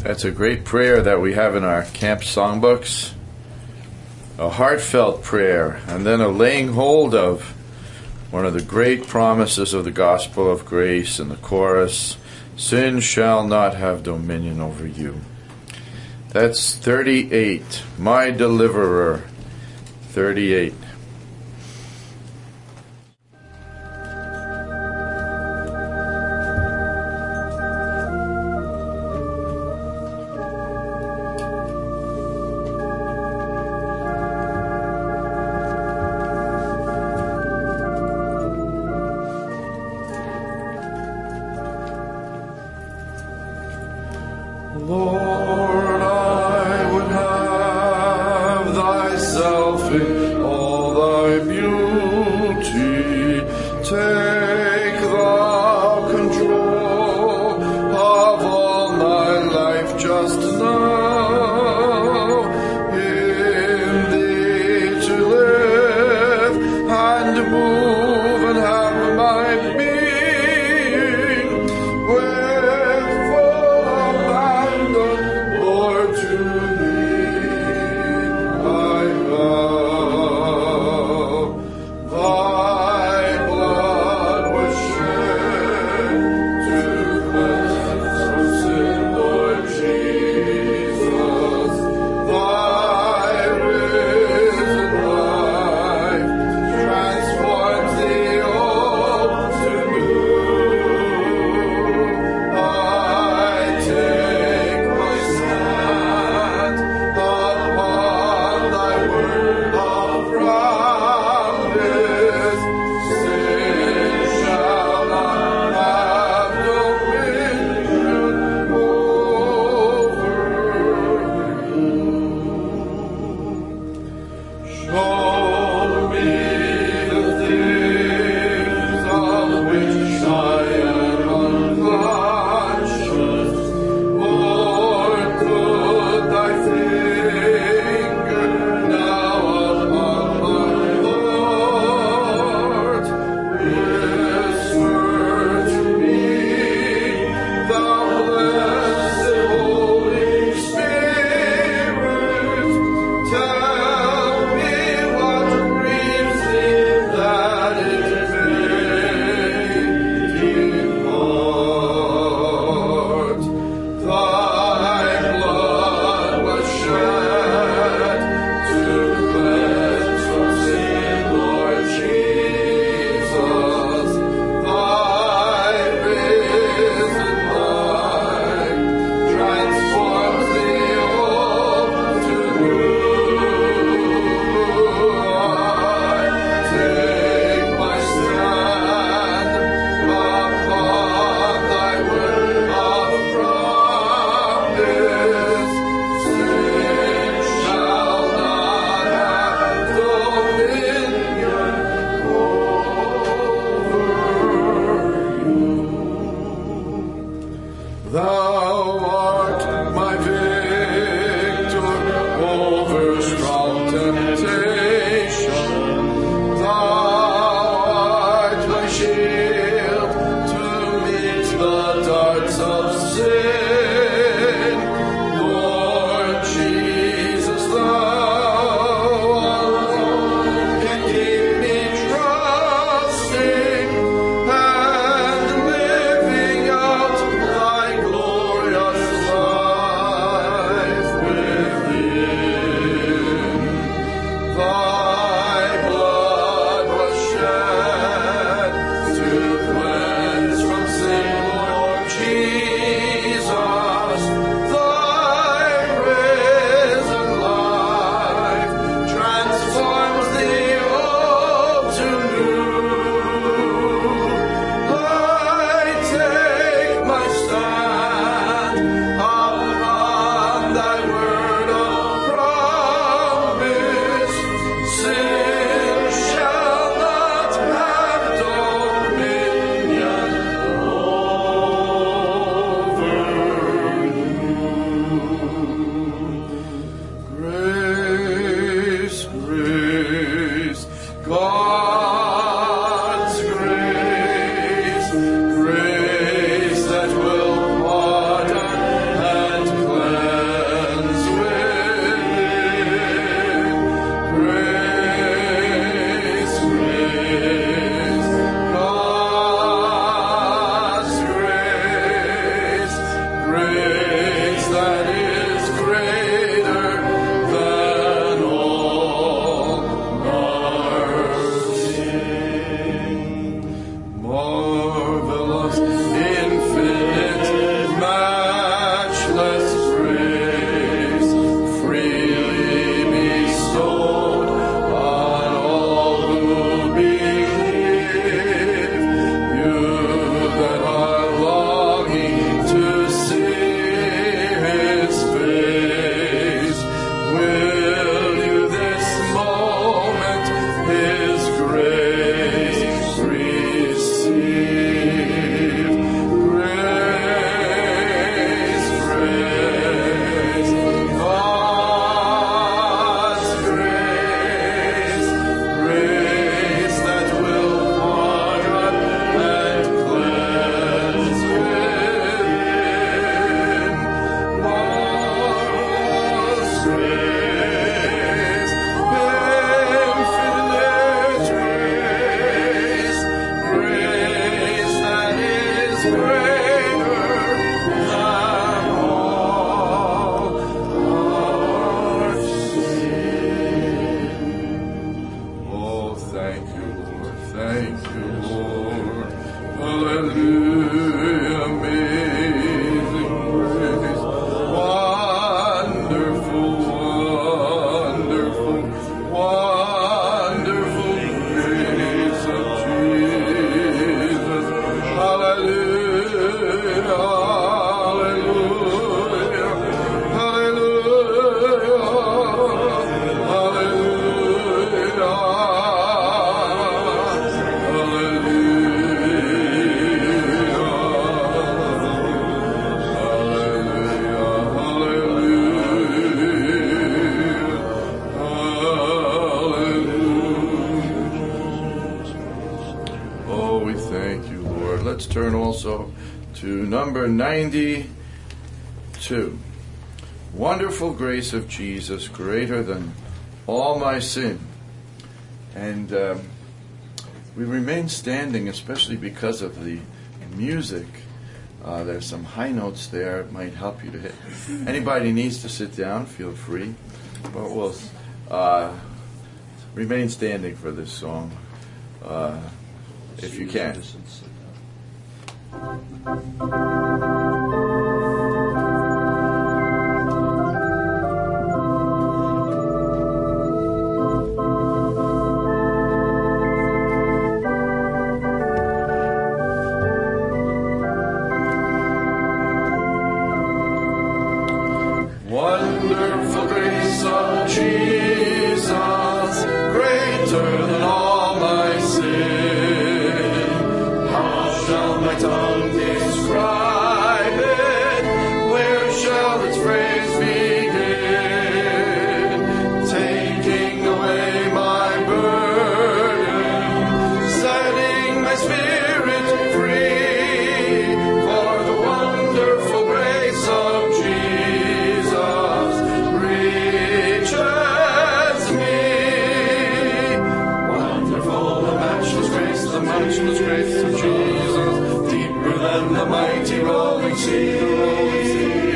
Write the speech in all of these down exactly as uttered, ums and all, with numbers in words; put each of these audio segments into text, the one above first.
That's a great prayer that we have in our camp songbooks. A heartfelt prayer, and then a laying hold of one of the great promises of the gospel of grace in the chorus, sin shall not have dominion over you. That's thirty-eight, My Deliverer, thirty-eight. Lord, I would have thyself in all thy beauty. Take thou control of all my life just now. In thee to live and move and have my being. With full abandon, Lord, to thee I bow. Thy blood was shed to cleanse from sin, Lord Jesus. Thy risen life transforms the old to new. I take my stand upon thy word of promise. Sin shall not have dominion over you. Show me the things of which I am unconscious. Lord, put thy finger now upon my heart. Whisper to me the blessed Holy Spirit. Tell me what grieves thee, that it may depart. Thy blood was shed to cleanse from sin, Lord Jesus. Thy risen life transforms the old to new. I take my stand upon thy word of promise. Sin shall not have dominion over you. Thou art my victor over strong temptation. Thou art my shield to meet the darts of sin. Lord Jesus, thou alone can keep me trusting and living out thy glorious grace that is greater than all mercy. Marvelous, infinite, matchless grace, freely bestowed on all who believe. You that are longing to see His face, will you this moment His grace receive? Grace, grace, God's grace, grace that will pardon and cleanse within. Marvelous grace, infinite grace, grace that is greater than all our sin. Oh, thank you, Lord. Thank you, Lord. Hallelujah. Amazing grace. Wonderful, wonderful, wonderful grace of Jesus. Hallelujah. Hallelujah. Hallelujah. Oh, we thank you, Lord. Let's turn also to number ninety-two. Wonderful grace of Jesus, greater than all my sin. And um, we remain standing, especially because of the music. Uh, there's some high notes there. It might help you to hit. Anybody needs to sit down, feel free. But we'll uh, remain standing for this song, uh, if you can. Wonderful grace of Jesus, greater than all my sin. How shall my tongue describe it? Where shall its praise begin? Taking away my burden, setting my spirit free, for the wonderful grace of Jesus reaches me. Wonderful, the matchless grace, the matchless grace of Jesus, deeper than the mighty rolling sea, the rolling sea.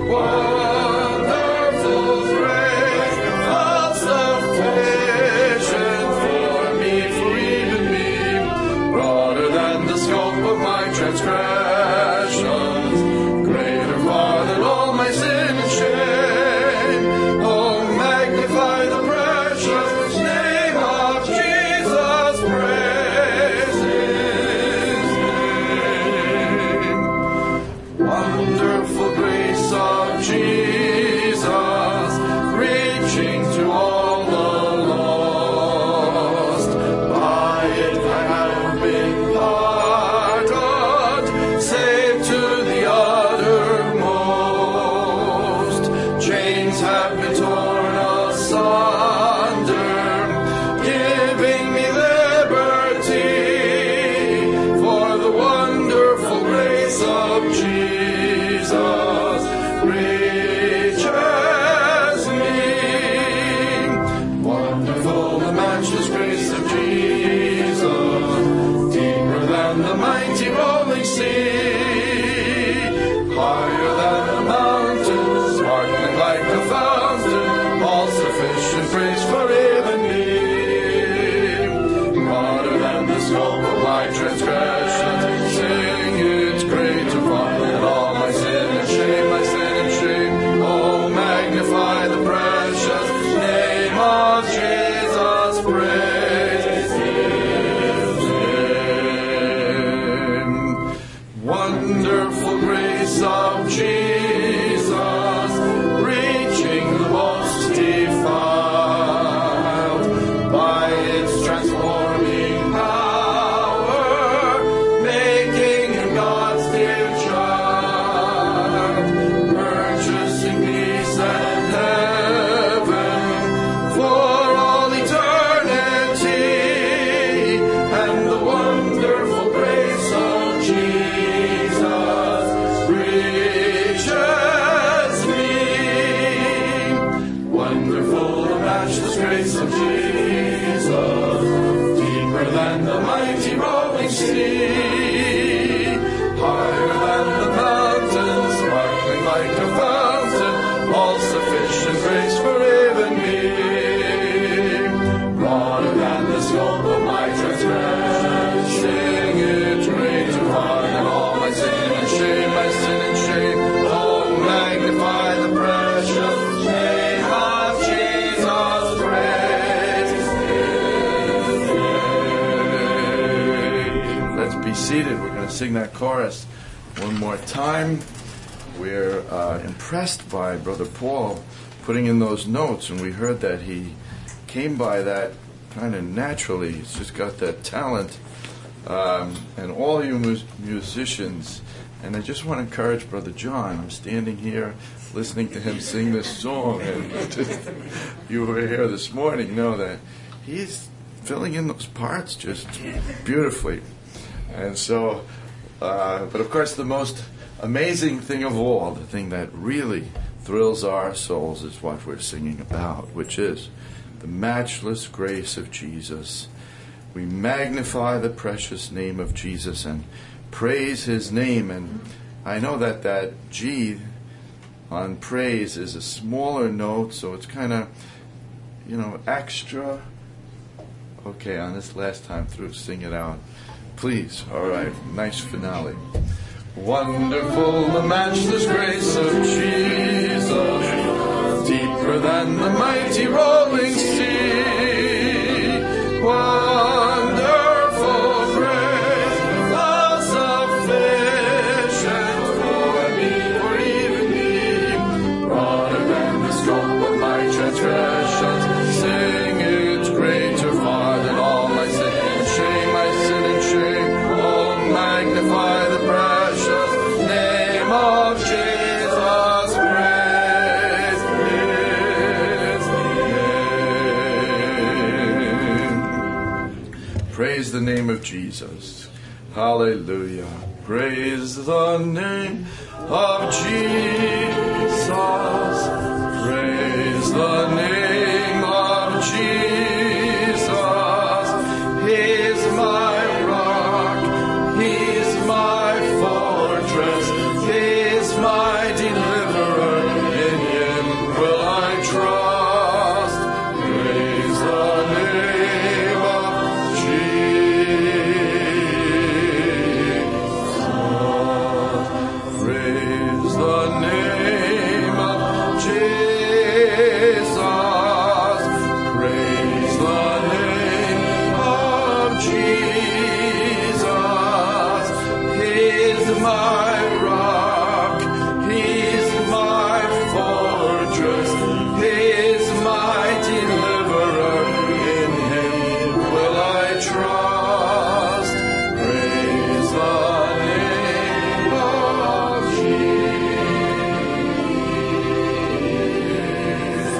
Wonderful grace, all sufficient for me, for even me, broader than the scope of my transgressions, greater far than all my sin and shame. Oh, magnify the precious name of Jesus, praise His name. Wonderful grace of Jesus, reaching to all the lost. By it I have been pardoned, saved to the uttermost. Chains have been torn asunder, giving me liberty, for the wonderful grace of Jesus reaches me. Wonderful, the matchless grace of Jesus, deeper than the mighty rolling sea, higher than to sing that chorus one more time. We're uh, impressed by Brother Paul putting in those notes, and we heard that he came by that kind of naturally. He's just got that talent. Um, and all you mu- musicians, and I just want to encourage Brother John. I'm standing here listening to him sing this song, and just, you were here this morning, know that he's filling in those parts just beautifully. And so, uh, but of course the most amazing thing of all, the thing that really thrills our souls is what we're singing about, which is the matchless grace of Jesus. We magnify the precious name of Jesus and praise his name. And I know that that G on praise is a smaller note, so it's kind of, you know, extra. Okay, on this last time through, sing it out. Please. All right, nice finale. Wonderful the matchless grace of Jesus, deeper than the mighty rolling sea. Wonderful grace, all sufficient for me, for even me. Broader than the scope of my transgressions, sing it's greater far than all my sin and shame, my sin and shame. Oh, magnify the precious name of Jesus, praise his name. Praise the name of Jesus. Hallelujah. Praise the name of Jesus. Praise the name of Jesus. He's my rock. He's my fortress. He's my deliverer. In him will I trust. Praise the name of Jesus. Praise the name of Jesus. Praise the name of Jesus. He's my rock. He's my fortress. He's my deliverer. In him will I trust. Praise the name of Jesus.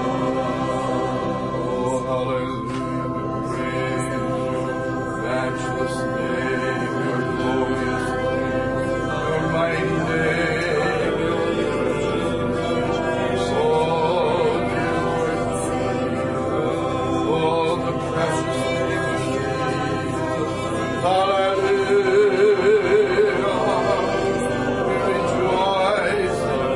Oh, hallelujah. Praise your matchless name, your glorious name, your mighty name. Oh, oh, the precious name of Jesus. Hallelujah. We rejoice.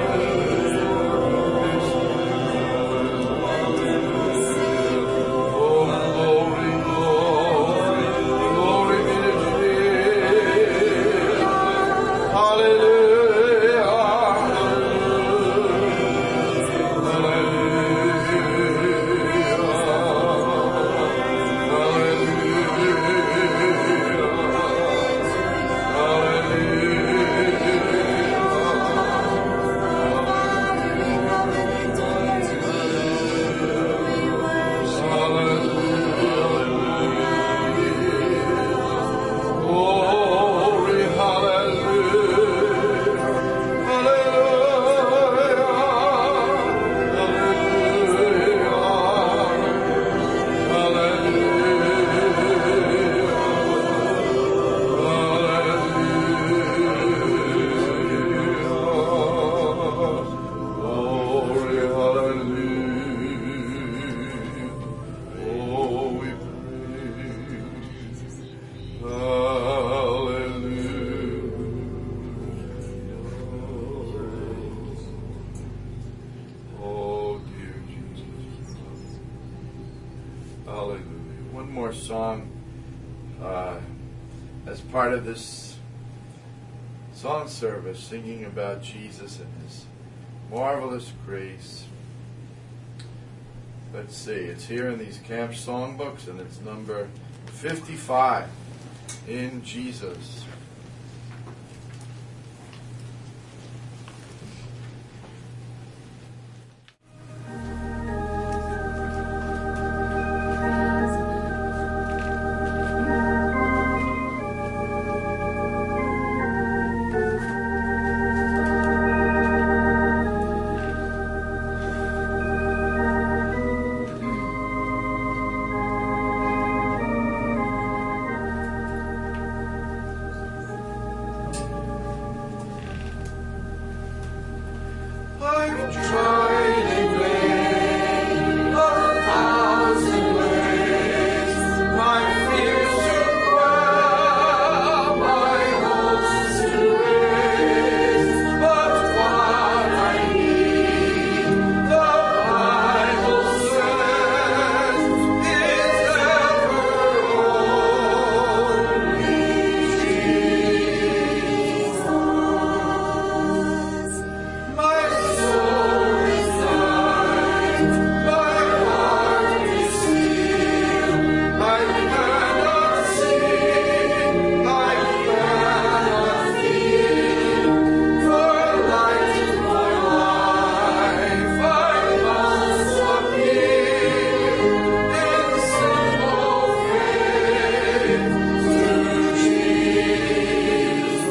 Oh, glory, glory, glory be to Jesus. Hallelujah. Glory, hallelujah. Oh, dear Jesus. Hallelujah. One more song uh, as part of this song service, singing about Jesus and his marvelous grace. Let's see, it's here in these camp songbooks, and it's number fifty-five, In Jesus. I've tried in vain a thousand ways my fears to quell, my hopes to raise, but what I need, the Bible says, is ever only Jesus. My soul is thine, my heart is sealed. I cannot see, I cannot feel. For light in my life, I must appeal in simple faith to Jesus.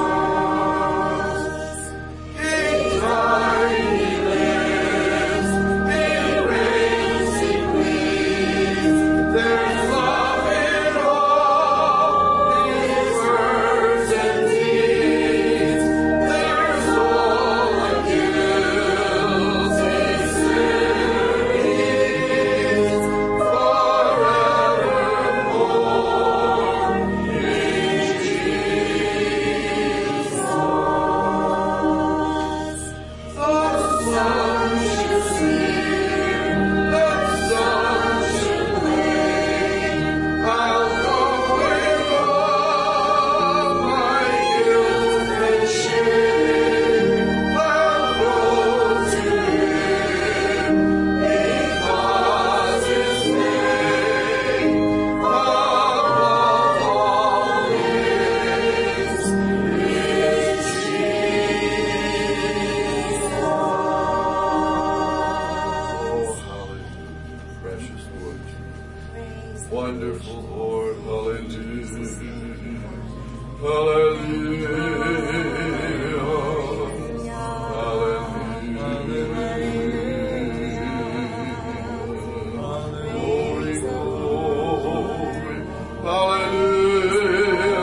In tiny lips, in raising weeds, there's love in all these words and deeds. There's all a guilty sinner needs, forevermore in Jesus. The sun should sing, the sun should wane. I'll go with all my guilt and shame. I'll go to Him because His name above all names is Jesus. Oh, hallelujah, precious Lord. Wonderful Lord, hallelujah. Hallelujah. Hallelujah. Glory, glory. Hallelujah.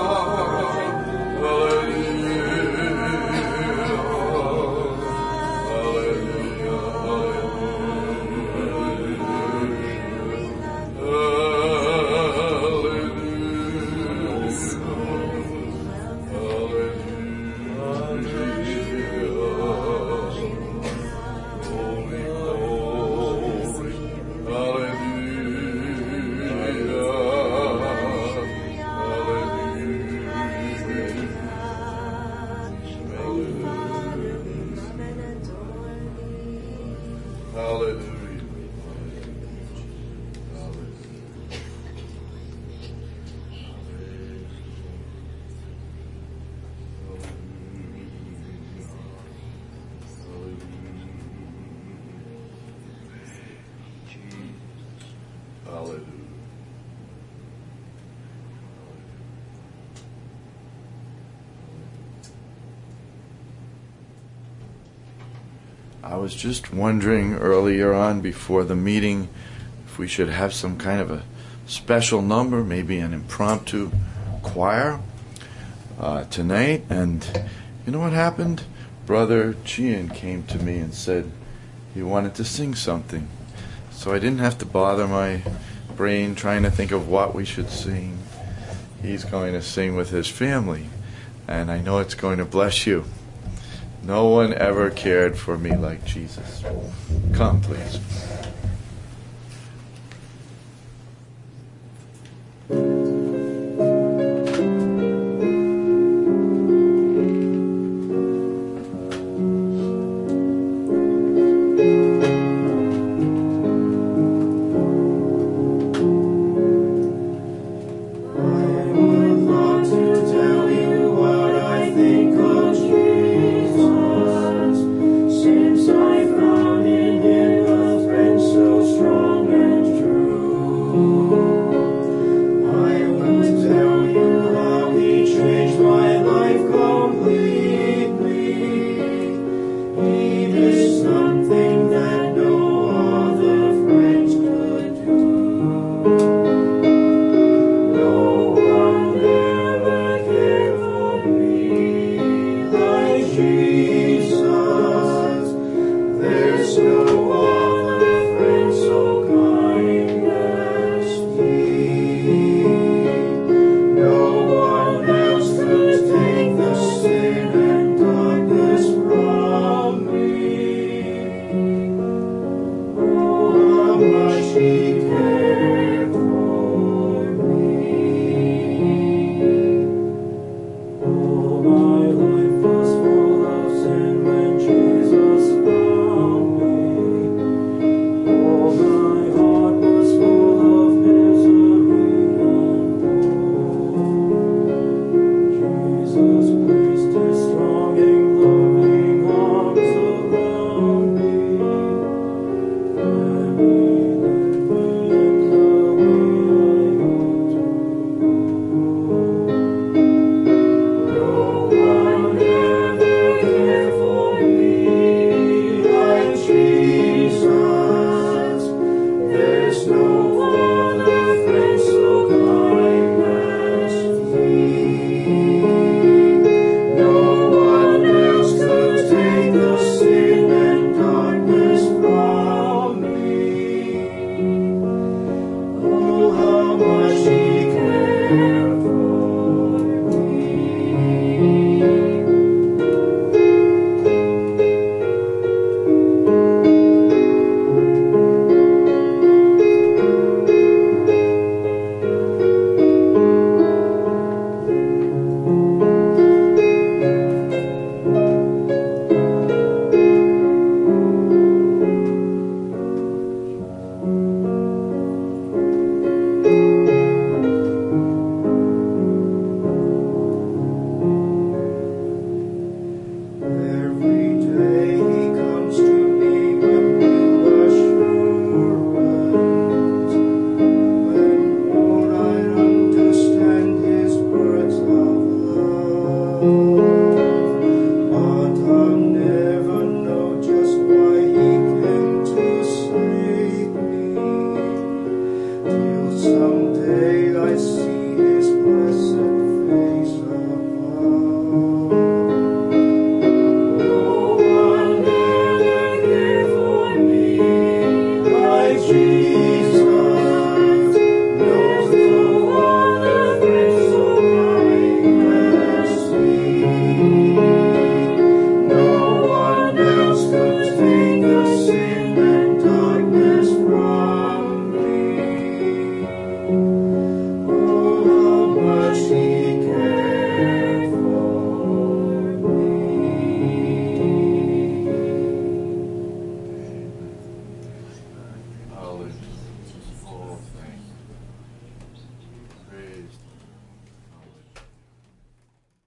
Hallelujah. Hallelujah. I was just wondering earlier on before the meeting if we should have some kind of a special number, maybe an impromptu choir uh, tonight. And you know what happened? Brother Chian came to me and said he wanted to sing something. So I didn't have to bother my brain trying to think of what we should sing. He's going to sing with his family, and I know it's going to bless you. No one ever cared for me like Jesus. Come, please.